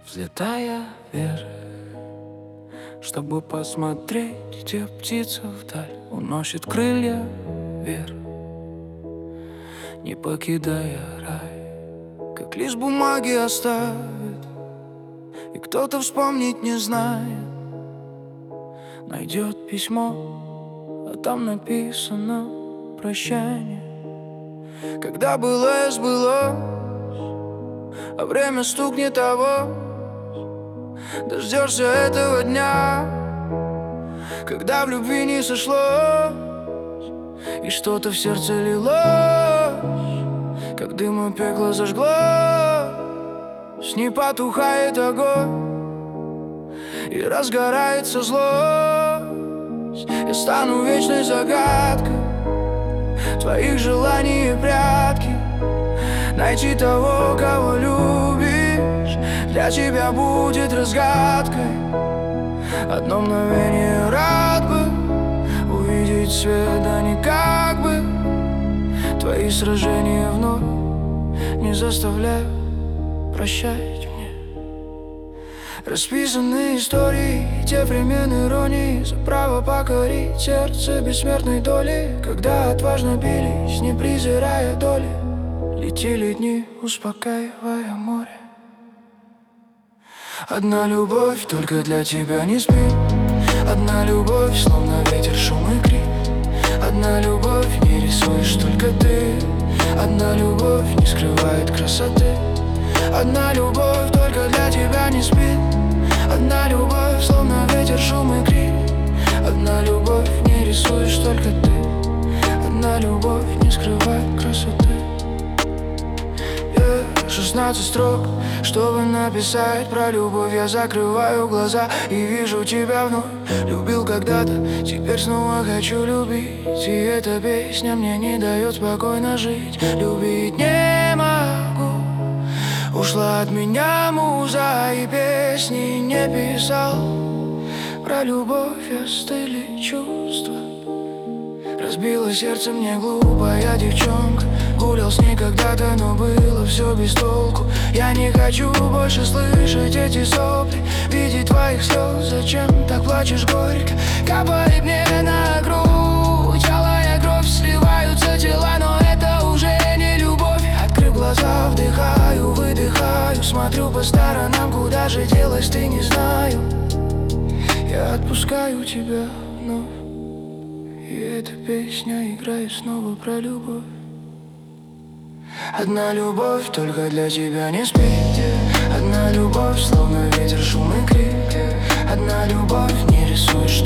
взлетая вверх, чтобы посмотреть, где птица вдаль уносит крылья вверх, не покидая рай. Как лист бумаги оставит, и кто-то вспомнить не знает, найдет письмо, а там написано прощание. Когда было, сбылось, а время стукнет авось. Дождешься этого дня, когда в любви не сошлось, и что-то в сердце лилось, как дымом пекло зажглось. Не потухает огонь, и разгорается злость. Я стану вечной загадкой твоих желаний и прятки. Найти того, кого любишь, для тебя будет разгадкой. Одно мгновение рад бы увидеть свет, да никак бы. Твои сражения вновь не заставляют прощать мне. Расписанные истории, те времен иронии, за право покорить сердце бессмертной доли. Когда отважно бились, не презирая доли, летели дни, успокаивая море. Одна любовь только для тебя не спит. Одна любовь, словно ветер, шум и крик. Одна любовь, не рисуешь только ты. Одна любовь не скрывает красоты. Одна любовь только для тебя не спит. Одна любовь, словно ветер, шум и крик. Одна любовь, не рисуешь только ты. Одна любовь не скрывает красоты. 16 строк, чтобы написать про любовь. Я закрываю глаза и вижу тебя вновь. Любил когда-то, теперь снова хочу любить. И эта песня мне не дает спокойно жить. Любить не могу. Ушла от меня муза, и песни не писал. Про любовь остыли чувства. Разбила сердце мне глупая девчонка. Гулял с ней когда-то, но было все без толку. Я не хочу больше слышать эти сопли, видеть твоих слез. Зачем так плачешь горько? Капает мне на грудь алая кровь, сливаются тела, но это уже не любовь. Открыв глаза, вдыхаю, выдыхаю, смотрю по сторонам, куда же делась ты, не знаю. Я отпускаю тебя вновь, и эта песня играет снова про любовь. Одна любовь только для тебя не спит. Одна любовь, словно ветер, шум и крик. Одна любовь, не рисуешь